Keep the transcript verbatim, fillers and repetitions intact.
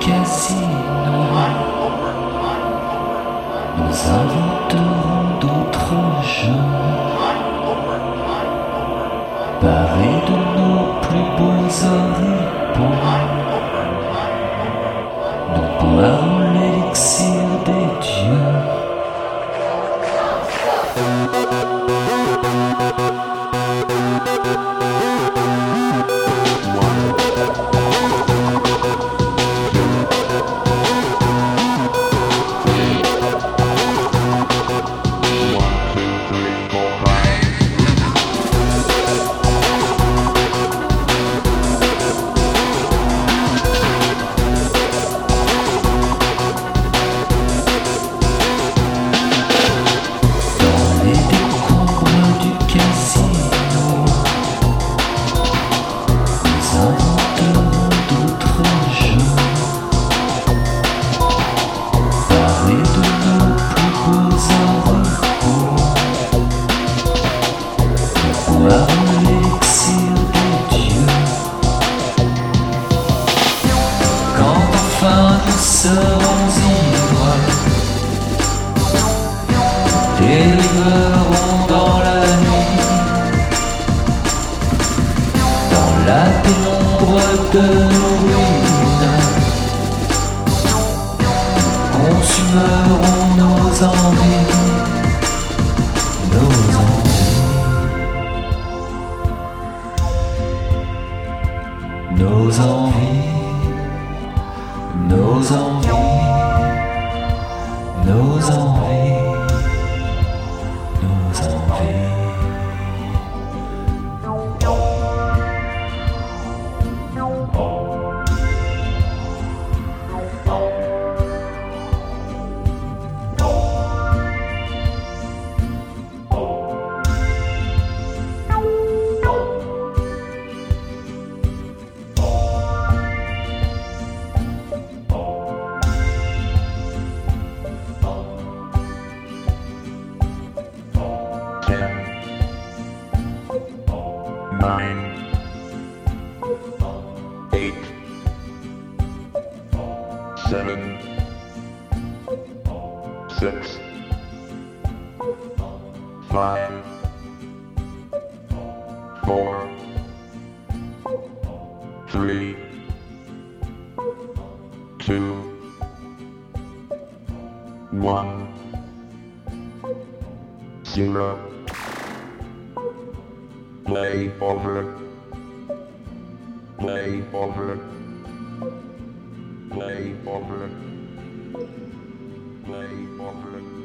casino. Nous inventerons d'autres jeux, parés de nos plus beaux oripeaux. Nous boirons l'élixir des dieux. L'élixir des dieux. Quand enfin nous serons ivres, dériverons dans la nuit, dans la pénombre de nos ruines, consumerons nos envies, nos envies. Nos envies, nos envies, nos envies, nos envies. Nine, eight, seven, six, five, four, three, two, one, zero. Play over. Play over. Play over. Play over.